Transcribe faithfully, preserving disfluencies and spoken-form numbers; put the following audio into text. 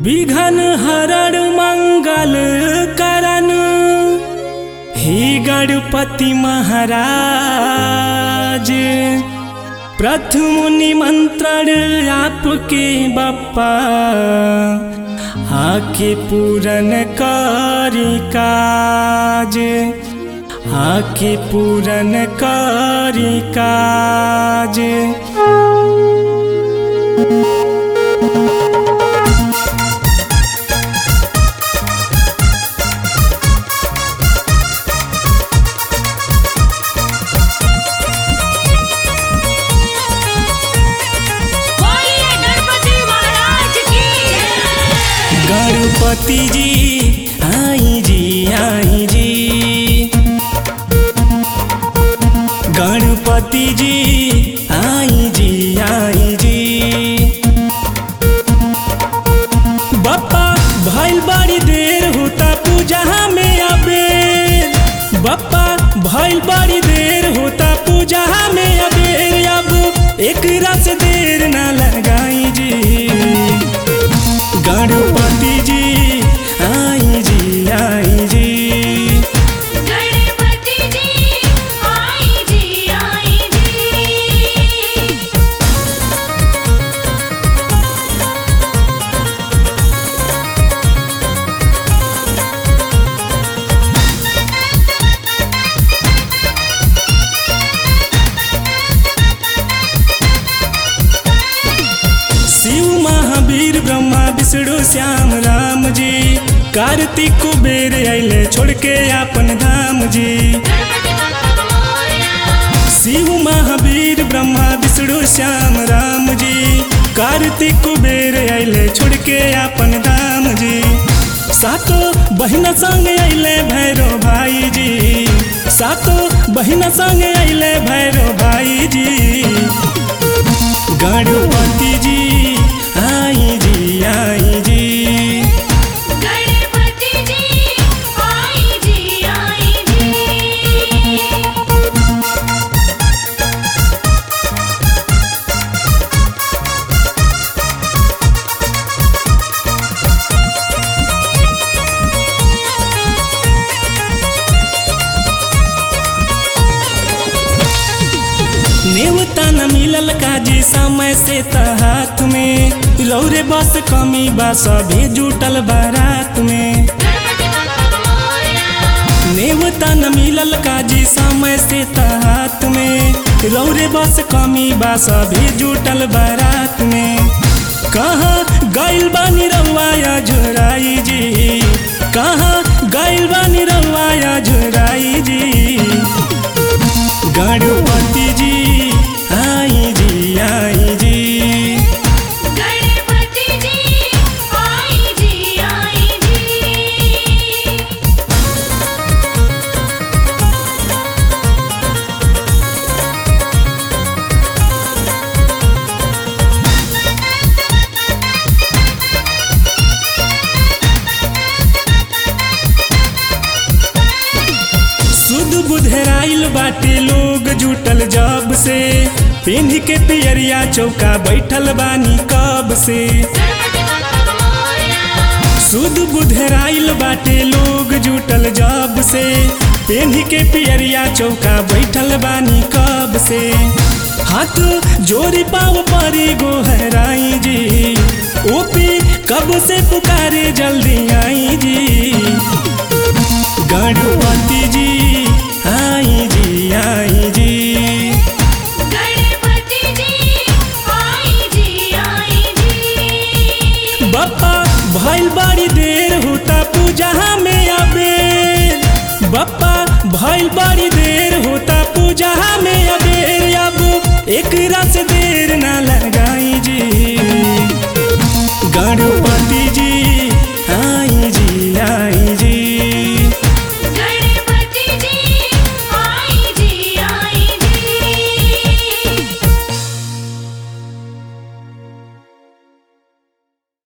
विघ्न हरण मंगल करन हे गणपति महाराज। प्रथम निमंत्रण आपके बप्पा आके पूरन करी काज, आके पूरन करी काज। गणपति जी आई जी आई जी, गणपति जी आई जी आई जी। बप्पा भइल बड़ी देर होता पूजा में अबेर, बप्पा भइल बड़ी देर होता पूजा में अबेर। अब एक रस देर ना लगाई जी, गणपति जी आई जी आई जी, गणपति जी आई जी आई जी। शिव महावीर ब्रह्मा विष्णु श्याम राम जी, कार्तिक कुबेर अइले छोड़ के आपन धाम जी। शिव महावीर ब्रह्मा विष्णु श्याम राम जी, कार्तिक कुबेर अइले छोड़ के आपन धाम जी। सातो बहिना संग अइले भैरो भाई जी, सातो बहिना संग अइले भैरो भाई जी। गणपति जी आई जी आई जी, गणपति जी आई जी आई जी। नेवता न मिलल काजी समय से त हाथ में, रौरे बस कमी बा सभी जुटल बारात में। नेवता न मिलल काजी समय से त हाथ में, रौरे बस कमी बा सभी जुटल बारात में। कहाँ गइल बानी रउआ झुराई जी, कहाँ गइल बानी रउआ झुराई जी। गणपति जी आई जी आई जी, गणपति जी आई जी आई जी। सुध बुधराइल बाटे लोग जुटल जब से, पिन्ह के पियरिया चौका बैठल बानी कब से। सुध बुधराइल बाटे लोग जुटल जब से, पिन्ह के पियरिया चौका बैठल बानी कब से। हाथ जोरी पाव परी गोहराई जी, ओपी कब से पुकारे जल्दी आई जी। गणपति जी आई जी आई जी, गणपति जी आई जी आई जी। बप्पा भइल बड़ी देर होता पूजा में अबेर, बप्पा भइल बड़ी देर होता पूजा में अबेर। अब एक रस देर ना लगाई जी, गणपति